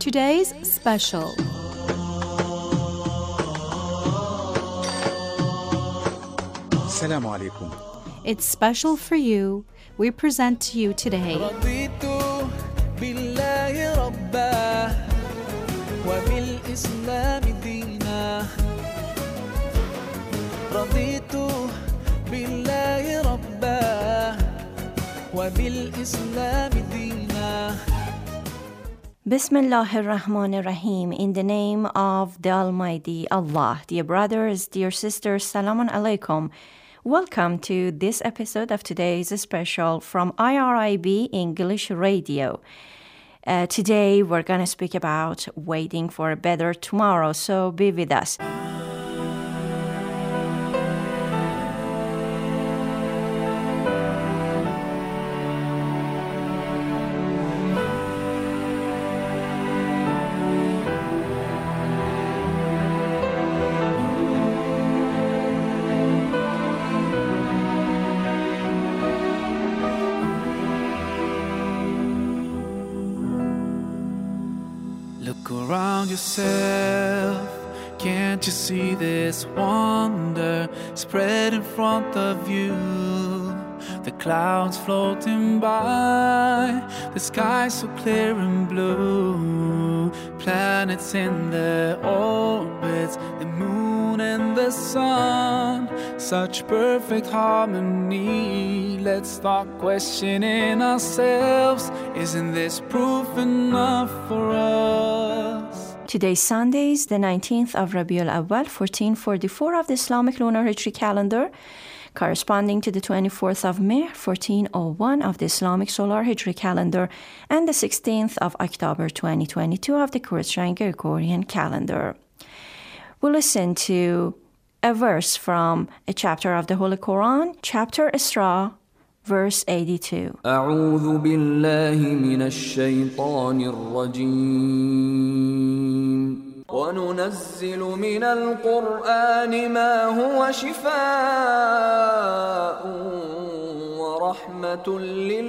today's special. Assalamu alaikum. It's special for you. We present to you today رضيت بالله ربا وبالإسلام دينا رضيت بالله ربا وبالإسلام دينا Bismillah ar-Rahman ar-Rahim. In the name of the Almighty Allah. Dear brothers, dear sisters, Salamun alaikum. Welcome to this episode of today's special from IRIB English Radio. Today we're going to speak about waiting for a better tomorrow, so be with us. Look around yourself, can't you see this wonder spread in front of you? The clouds floating by, the sky so clear and blue, planets in their orbits, the moon and the sun, such perfect harmony. Let's start questioning ourselves, isn't this proof enough for us? Today's Sunday is the 19th of Rabiul Awwal, 1444 of the Islamic Lunar Hijri calendar, corresponding to the 24th of May, 1401 of the Islamic Solar Hijri calendar, and the 16th of October, 2022 of the Christian Gregorian calendar. We'll listen to a verse from a chapter of the Holy Quran, chapter Isra, verse 82. أعوذ بالله من الشيطان الرجيم وننزل من القرآن ما هو شفاء ورحمة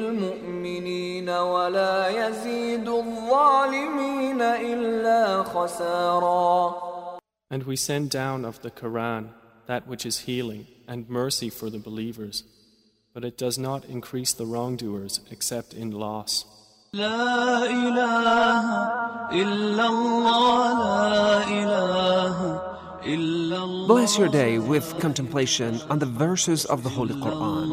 للمؤمنين ولا يزيد الظالمين إلا خسارا. And we send down of the Quran that which is healing and mercy for the believers, but it does not increase the wrongdoers except in loss. لا إله إلا الله لا إله إلا الله. Bless your day with contemplation on the verses of the Holy Quran.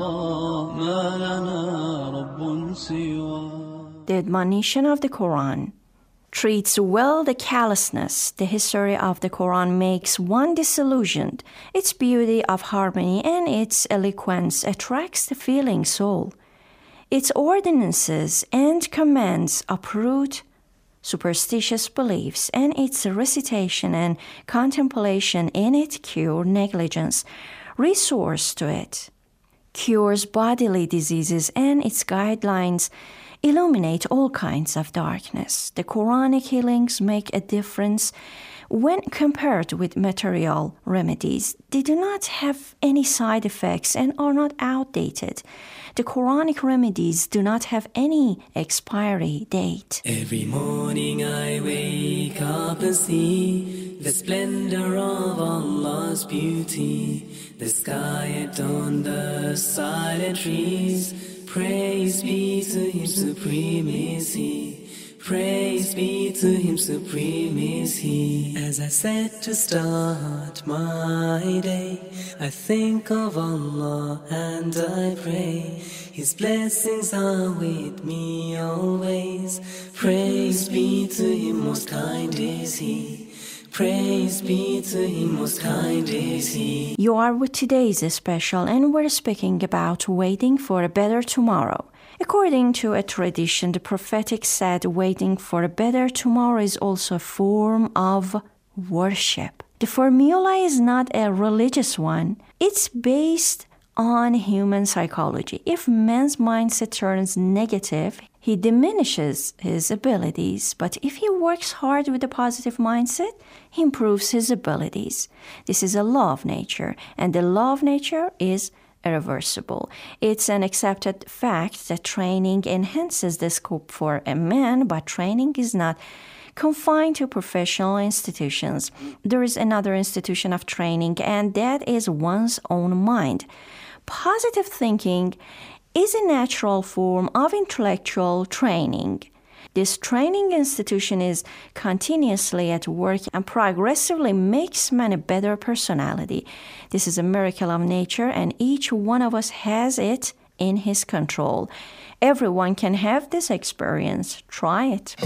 ما لنا رب سوى. The admonition of the Quran treats well the callousness. The history of the Quran makes one disillusioned. Its beauty of harmony and its eloquence attracts the feeling soul. Its ordinances and commands uproot superstitious beliefs, and its recitation and contemplation in it cure negligence. Resource to it cures bodily diseases, and its guidelines illuminate all kinds of darkness. The Quranic healings make a difference when compared with material remedies. They do not have any side effects and are not outdated. The Quranic remedies do not have any expiry date. Every morning I wake up and see the splendor of Allah's beauty, the sky at dawn, the silent trees. Praise be to Him, supreme is He. Praise be to Him, supreme is He. As I set to start my day, I think of Allah and I pray. His blessings are with me always. Praise be to Him, most kind is He. Praise be to Him, most kind is He. You are with today's special, and we're speaking about waiting for a better tomorrow. According to a tradition, the prophetic said waiting for a better tomorrow is also a form of worship. The formula is not a religious one. It's based on human psychology. If man's mindset turns negative, he diminishes his abilities. But if he works hard with a positive mindset, he improves his abilities. This is a law of nature, and the law of nature is irreversible. It's an accepted fact that training enhances the scope for a man, but training is not confined to professional institutions. There is another institution of training, and that is one's own mind. Positive thinking is a natural form of intellectual training. This training institution is continuously at work and progressively makes man a better personality. This is a miracle of nature, and each one of us has it in his control. Everyone can have this experience. Try it.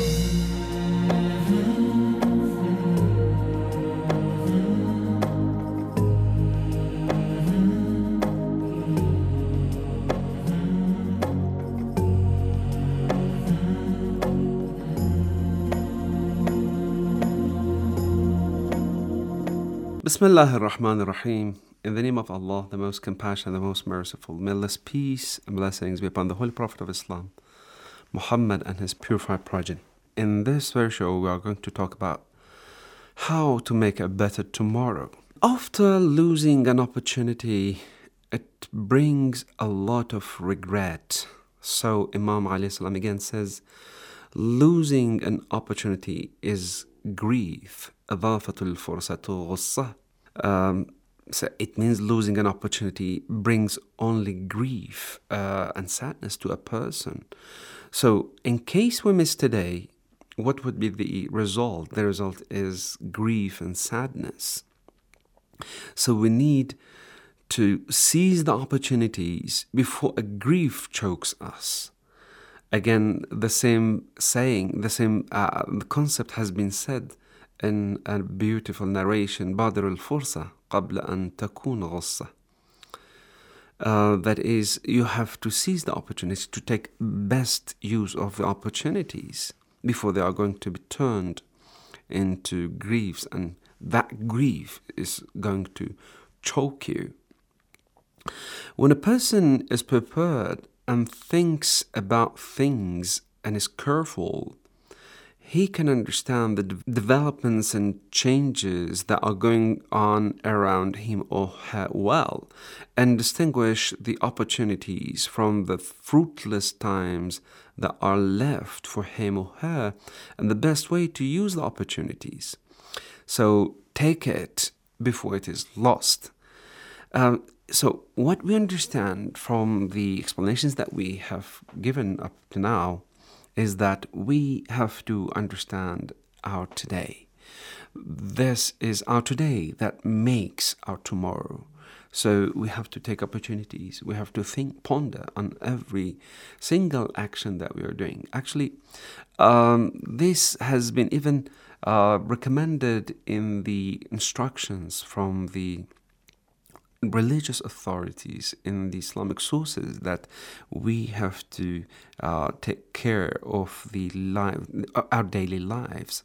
Bismillah ar-Rahman ar-Rahim. In the name of Allah, the most compassionate, the most merciful. May Allah's peace and blessings be upon the Holy Prophet of Islam, Muhammad, and his purified progeny. In this very show, we are going to talk about how to make a better tomorrow. After losing an opportunity, it brings a lot of regret. So Imam alayhi salam again says, losing an opportunity is grief. إضافة الفرصة غصة. So it means losing an opportunity brings only grief and sadness to a person. So in case we miss today, what would be the result? The result is grief and sadness. So we need to seize the opportunities before a grief chokes us. Again, the same saying, the concept has been said in a beautiful narration, بادر الفرصة قبل أن تكون غصة. That is, you have to seize the opportunity to take best use of the opportunities before they are going to be turned into griefs, and that grief is going to choke you. When a person is prepared and thinks about things and is careful, he can understand the developments and changes that are going on around him or her well, and distinguish the opportunities from the fruitless times that are left for him or her, and the best way to use the opportunities. So take it before it is lost. So what we understand from the explanations that we have given up to now is that we have to understand our today. This is our today that makes our tomorrow. So we have to take opportunities. We have to ponder on every single action that we are doing. Actually, this has been even recommended in the instructions from the religious authorities in the Islamic sources, that we have to take care of our daily lives.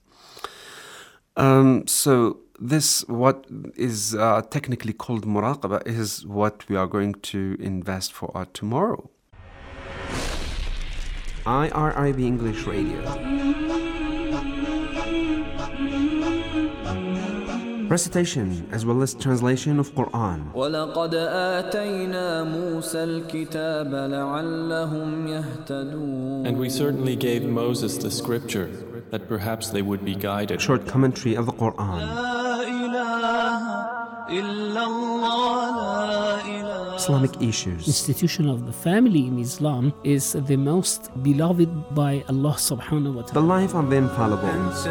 So this, what is technically called muraqabah, is what we are going to invest for our tomorrow. IRIB English Radio. Recitation as well as translation of Quran. وَلَقَدْ آتَيْنَا مُوسَى الْكِتَابَ لَعَلَّهُمْ يَهْتَدُونَ. And we certainly gave Moses the scripture, that perhaps they would be guided. Short commentary of the Quran. Islamic issues. Institution of the family in Islam is the most beloved by Allah subhanahu wa ta'ala. The life of the infallible.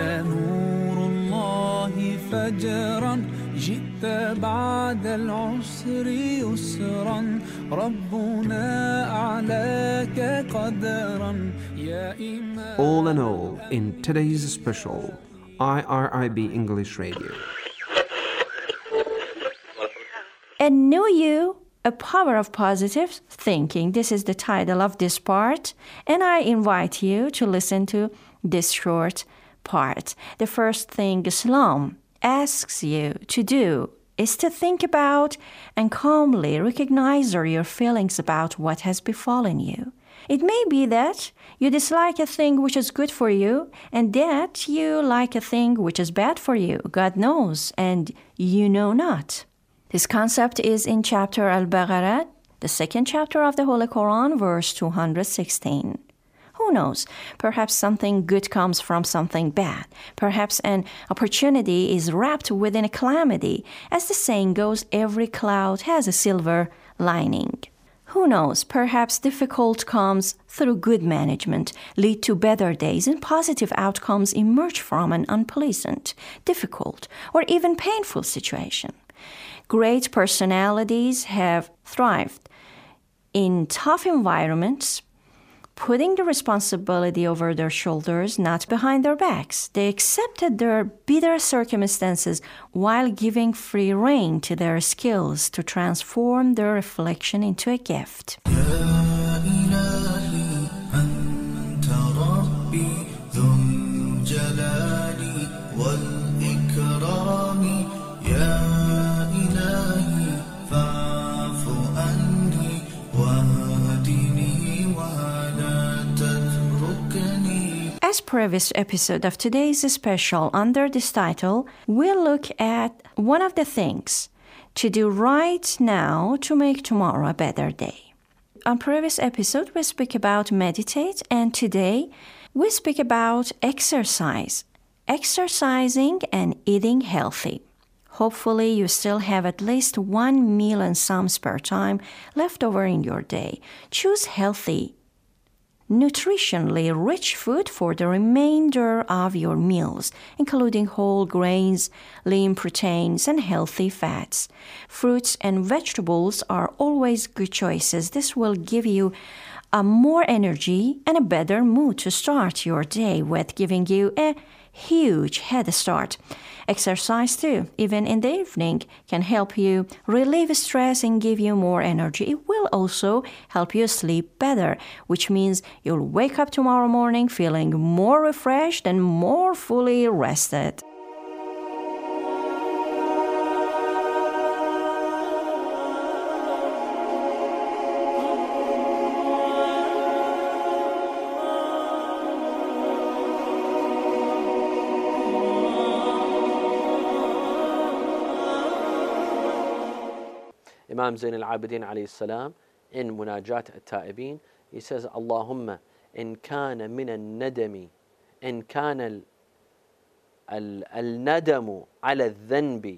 فجرا جئت بعد العسر يسرا ربنا أعلاك قدرا يا إمام. All in all, in today's special IRIB English Radio. A new you, a power of positive thinking. This is the title of this part, and I invite you to listen to this short part. The first thing Islam asks you to do is to think about and calmly recognize your feelings about what has befallen you. It may be that you dislike a thing which is good for you, and that you like a thing which is bad for you. God knows, and you know not. This concept is in chapter Al-Baqarah, the second chapter of the Holy Quran, verse 216. Who knows? Perhaps something good comes from something bad. Perhaps an opportunity is wrapped within a calamity. As the saying goes, every cloud has a silver lining. Who knows? Perhaps difficult comes through good management, lead to better days, and positive outcomes emerge from an unpleasant, difficult, or even painful situation. Great personalities have thrived in tough environments, putting the responsibility over their shoulders, not behind their backs. They accepted their bitter circumstances while giving free rein to their skills to transform their affliction into a gift. As previous episode of today's special under this title, we'll look at one of the things to do right now to make tomorrow a better day. On previous episode, we speak about meditate, and today we speak about exercise, exercising and eating healthy. Hopefully, you still have at least one meal and some spare time left over in your day. Choose healthy, nutritionally rich food for the remainder of your meals, including whole grains, lean proteins, and healthy fats. Fruits and vegetables are always good choices. This will give you more energy and a better mood to start your day with, giving you a huge head start. Exercise too, even in the evening, can help you relieve stress and give you more energy. It will also help you sleep better, which means you'll wake up tomorrow morning feeling more refreshed and more fully rested. Imam Zayn al-Abidin alayhi salam in Munajat al-Ta'ibin, he says, Allahumma in kana min al-nadami, in kana al-nadamu ala al-dhanbi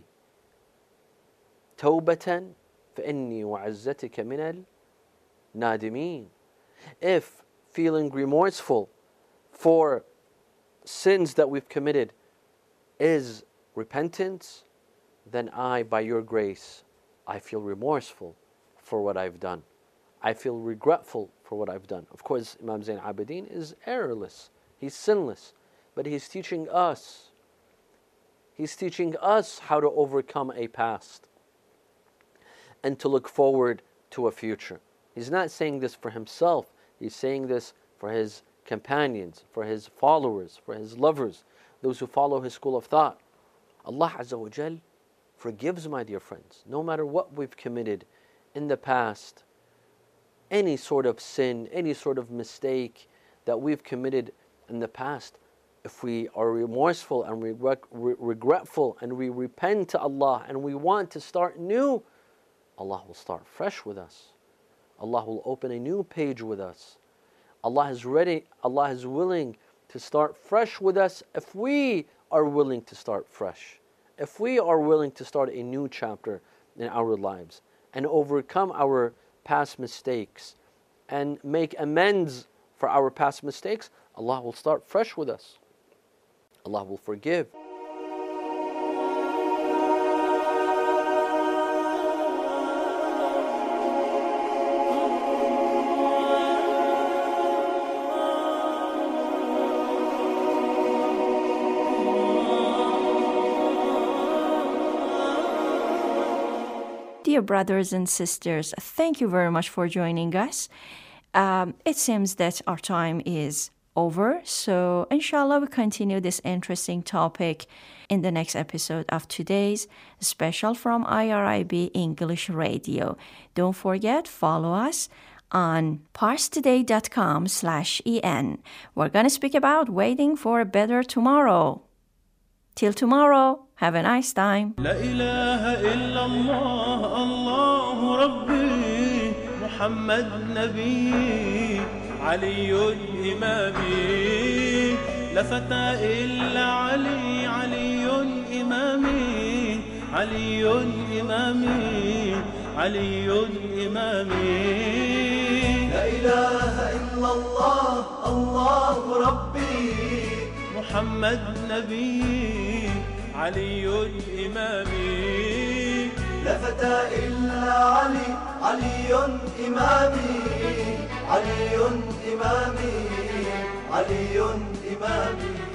tawbatan fa inni wa'azzatika min al-nadimin. If feeling remorseful for sins that we've committed is repentance, then I, by your grace, I feel remorseful for what I've done. I feel regretful for what I've done. Of course, Imam Zayn al-Abidin is errorless. He's sinless. But he's teaching us. He's teaching us how to overcome a past and to look forward to a future. He's not saying this for himself. He's saying this for his companions, for his followers, for his lovers, those who follow his school of thought. Allah Azza wa Jal forgives, my dear friends, no matter what we've committed in the past, any sort of sin, any sort of mistake that we've committed in the past. If we are remorseful and regretful and we repent to Allah and we want to start new, Allah will start fresh with us. Allah will open a new page with us. Allah is ready, Allah is willing to start fresh with us if we are willing to start fresh. If we are willing to start a new chapter in our lives and overcome our past mistakes and make amends for our past mistakes, Allah will start fresh with us. Allah will forgive. Dear brothers and sisters, thank you very much for joining us. It seems that our time is over, so inshallah we continue this interesting topic in the next episode of today's special from IRIB English Radio. Don't forget, follow us on parstoday.com/en. We're going to speak about waiting for a better tomorrow. Till tomorrow, have a nice time. La ilaha illallah, Allahu Rabbi, Muhammad Nabi, Ali إمامي لفت إلا علي علي إمامي علي إمامي علي إمامي لا إله إلا الله الله ربي محمد نبي علي إمامي لفت إلا علي علي إمامي علي إمامي علي إمامي